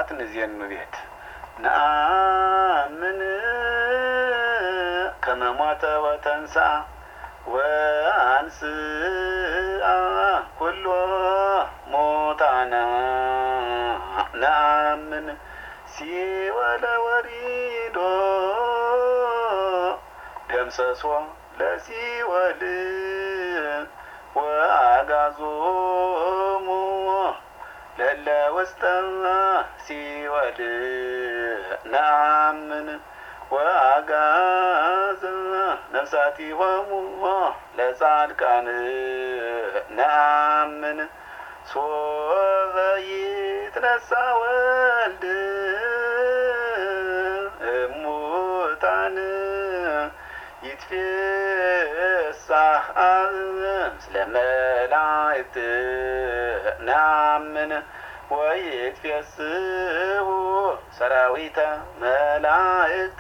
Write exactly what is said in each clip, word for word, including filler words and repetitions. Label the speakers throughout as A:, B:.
A: ንዜኑ ቤት ነአምን ከመ ሞተ ወተንሥአ ወአንሥአ ኩሎ ሙታነ ነአምን ሲኦለ ወሪዶ ደምሰሶ ለሲኦል ወአግዓዞሙ ለእለ ውስተ ሲኦል ነአምን ወአግዓዘ ነፍሳቲሆሙ ለጻድቃን ነአምን ሶበ ይትነሣ ወልድ እሙታን ይትፌሳህ አብ ምስለ መላእክት ነአምን ወይትፌስሑ ሰራዊተ መላእክት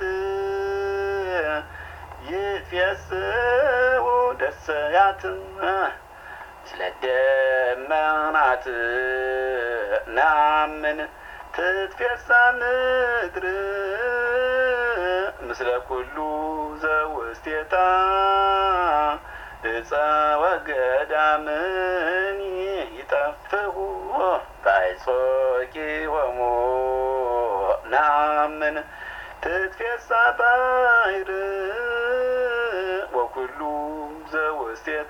A: ይትፌስሑ ደሰያት ምስለ ደመናት ነአምን ትትፌሳህ ምድር ምስለ ኩሉ ዘውስቴታ ዕፀ ወገዳምን ይጠፍኡ በአዕጾቂሆሙ ነአምን ትትፌሳህ ባሕር ወኩሉ ዘውስቴታ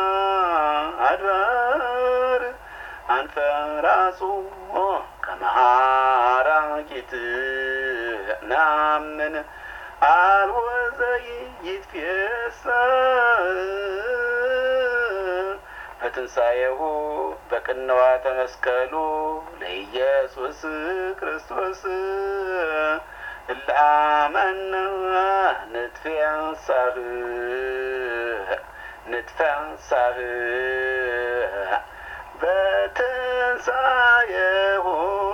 A: አድባር አንፈራጹ ከመ ሐራቂት ነአምን አልቦ ዘይትፌሳህ በትንሣኤሁ በቅንዋተ መስቀሉ ለኢየሱስ ክርስቶስ እለ አመነ ንትፌሳህ ንትፌሳህ በትንሣኤሁ